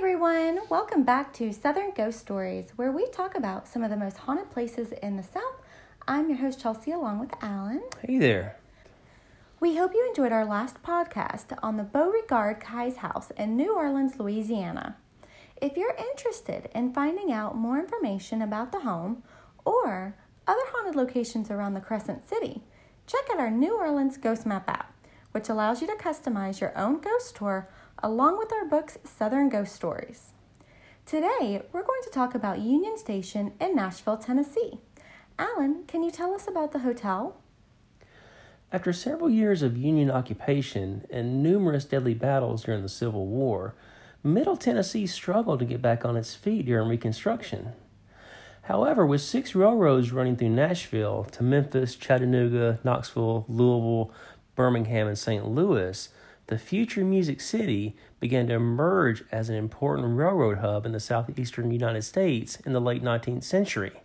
everyone, welcome back to Southern Ghost Stories, where we talk about some of the most haunted places in the South. I'm your host Chelsea, along with Alan. Hey there. We hope you enjoyed our last podcast on the Beauregard Kai's house in New Orleans, Louisiana. If you're interested in finding out more information about the home or other haunted locations around the Crescent City, check out our New Orleans Ghost Map app, which allows you to customize your own ghost tour along with our book's Southern Ghost Stories. Today, we're going to talk about Union Station in Nashville, Tennessee. Alan, can you tell us about the hotel? After several years of Union occupation and numerous deadly battles during the Civil War, Middle Tennessee struggled to get back on its feet during Reconstruction. However, with 6 railroads running through Nashville to Memphis, Chattanooga, Knoxville, Louisville, Birmingham, and St. Louis, the future Music City began to emerge as an important railroad hub in the southeastern United States in the late 19th century.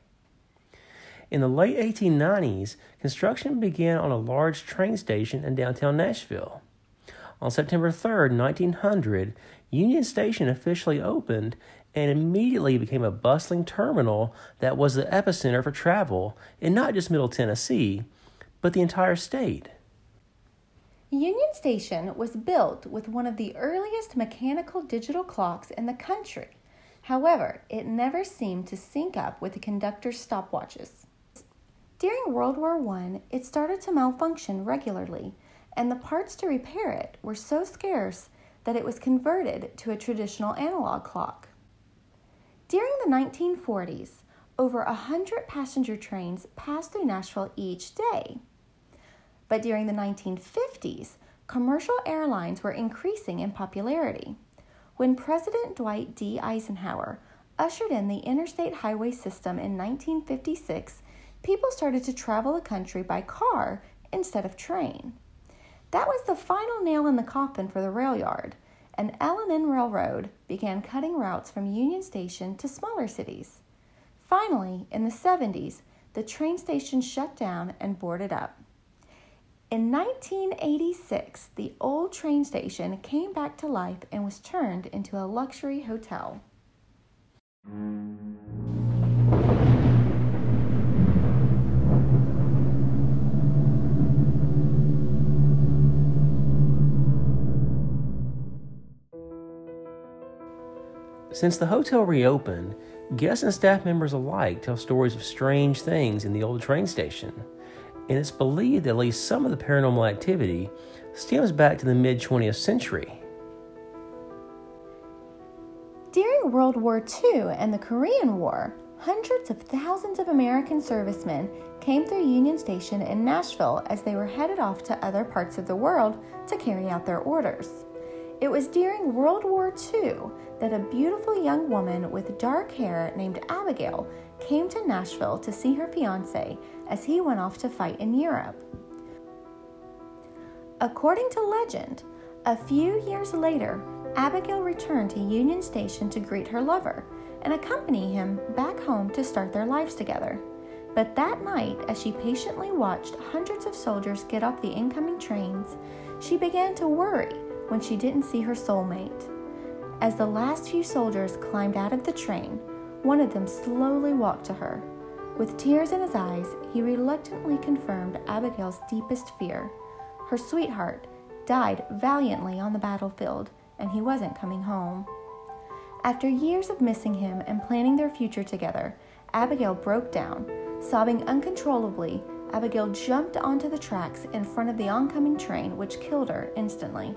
In the late 1890s, construction began on a large train station in downtown Nashville. On September 3, 1900, Union Station officially opened and immediately became a bustling terminal that was the epicenter for travel in not just Middle Tennessee, but the entire state. Union Station was built with one of the earliest mechanical digital clocks in the country. However, it never seemed to sync up with the conductor's stopwatches. During World War I, it started to malfunction regularly, and the parts to repair it were so scarce that it was converted to a traditional analog clock. During the 1940s, over 100 passenger trains passed through Nashville each day. But during the 1950s, commercial airlines were increasing in popularity. When President Dwight D. Eisenhower ushered in the interstate highway system in 1956, people started to travel the country by car instead of train. That was the final nail in the coffin for the rail yard, and L&N Railroad began cutting routes from Union Station to smaller cities. Finally, in the 70s, the train station shut down and boarded up. In 1986, the old train station came back to life and was turned into a luxury hotel. Since the hotel reopened, guests and staff members alike tell stories of strange things in the old train station, and it's believed that at least some of the paranormal activity stems back to the mid-20th century. During World War II and the Korean War, hundreds of thousands of American servicemen came through Union Station in Nashville as they were headed off to other parts of the world to carry out their orders. It was during World War II that a beautiful young woman with dark hair named Abigail came to Nashville to see her fiancé as he went off to fight in Europe. According to legend, a few years later, Abigail returned to Union Station to greet her lover and accompany him back home to start their lives together. But that night, as she patiently watched hundreds of soldiers get off the incoming trains, she began to worry when she didn't see her soulmate. As the last few soldiers climbed out of the train, one of them slowly walked to her. With tears in his eyes, he reluctantly confirmed Abigail's deepest fear. Her sweetheart died valiantly on the battlefield, and he wasn't coming home. After years of missing him and planning their future together, Abigail broke down. Sobbing uncontrollably, Abigail jumped onto the tracks in front of the oncoming train, which killed her instantly.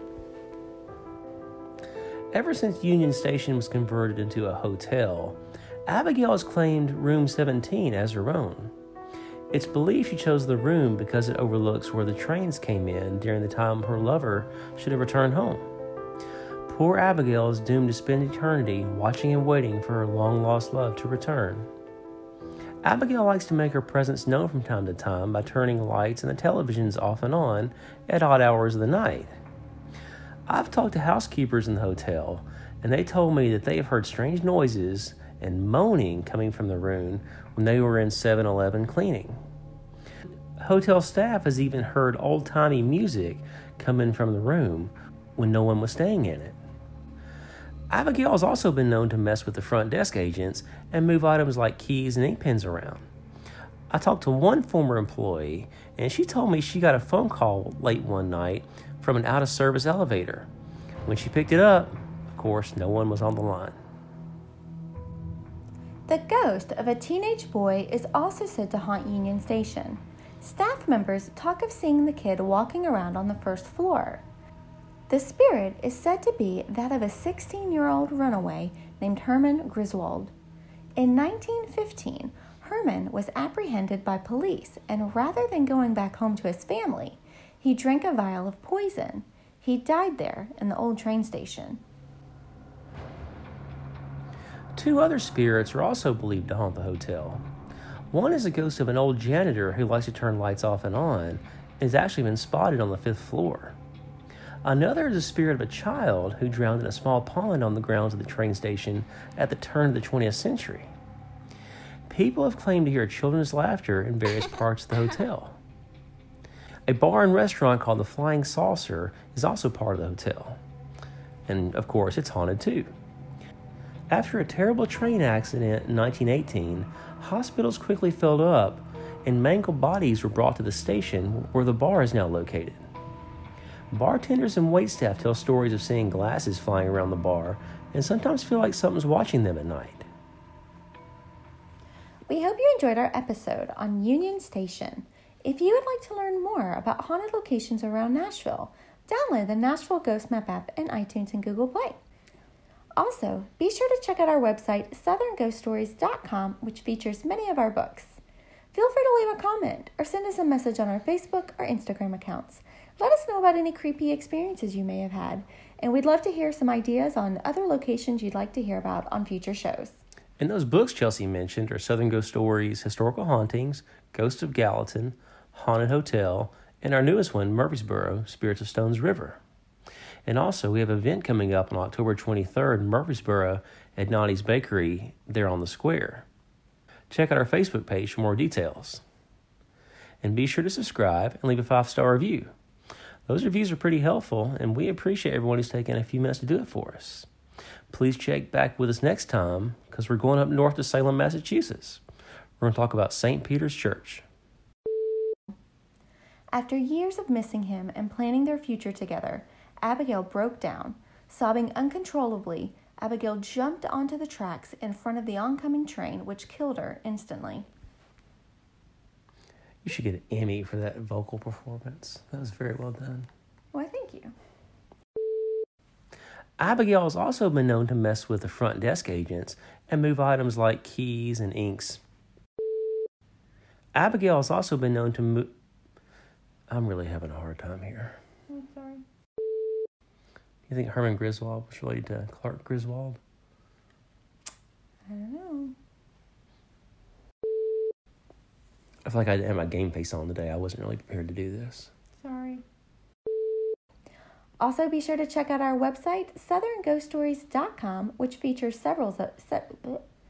Ever since Union Station was converted into a hotel, Abigail has claimed room 17 as her own. It's believed she chose the room because it overlooks where the trains came in during the time her lover should have returned home. Poor Abigail is doomed to spend eternity watching and waiting for her long-lost love to return. Abigail likes to make her presence known from time to time by turning lights and the televisions off and on at odd hours of the night. I've talked to housekeepers in the hotel, and they told me that they have heard strange noises and moaning coming from the room when they were in 7-Eleven cleaning. Hotel staff has even heard old-timey music come in from the room when no one was staying in it. Abigail has also been known to mess with the front desk agents and move items like keys and ink pens around. I talked to one former employee, and she told me she got a phone call late one night from an out-of-service elevator. When she picked it up, of course, no one was on the line. The ghost of a teenage boy is also said to haunt Union Station. Staff members talk of seeing the kid walking around on the first floor. The spirit is said to be that of a 16-year-old runaway named Herman Griswold. In 1915, Herman was apprehended by police, and rather than going back home to his family, he drank a vial of poison. He died there in the old train station. 2 other spirits are also believed to haunt the hotel. One is a ghost of an old janitor who likes to turn lights off and on, and has actually been spotted on the 5th floor. Another is the spirit of a child who drowned in a small pond on the grounds of the train station at the turn of the 20th century. People have claimed to hear children's laughter in various parts of the hotel. A bar and restaurant called the Flying Saucer is also part of the hotel. And of course, it's haunted too. After a terrible train accident in 1918, hospitals quickly filled up and mangled bodies were brought to the station where the bar is now located. Bartenders and waitstaff tell stories of seeing glasses flying around the bar and sometimes feel like something's watching them at night. We hope you enjoyed our episode on Union Station. If you would like to learn more about haunted locations around Nashville, download the Nashville Ghost Map app in iTunes and Google Play. Also, be sure to check out our website, southernghoststories.com, which features many of our books. Feel free to leave a comment or send us a message on our Facebook or Instagram accounts. Let us know about any creepy experiences you may have had, and we'd love to hear some ideas on other locations you'd like to hear about on future shows. And those books Chelsea mentioned are Southern Ghost Stories, Historical Hauntings, Ghost of Gallatin, Haunted Hotel, and our newest one, Murfreesboro, Spirits of Stones River. And also, we have an event coming up on October 23rd in Murfreesboro at Nani's Bakery there on the square. Check out our Facebook page for more details. And be sure to subscribe and leave a 5-star review. Those reviews are pretty helpful, and we appreciate everyone who's taken a few minutes to do it for us. Please check back with us next time, because we're going up north to Salem, Massachusetts. We're going to talk about St. Peter's Church. After years of missing him and planning their future together, Abigail broke down. Sobbing uncontrollably, Abigail jumped onto the tracks in front of the oncoming train, which killed her instantly. You should get an Emmy for that vocal performance. That was very well done. Why, thank you. Abigail has also been known to mess with the front desk agents and move items like keys and inks. Abigail has also been known to move... I'm really having a hard time here. I'm sorry. You think Herman Griswold was related to Clark Griswold? I don't know. I feel like I didn't have my game face on today. I wasn't really prepared to do this. Sorry. Also, be sure to check out our website, southernghoststories.com, which features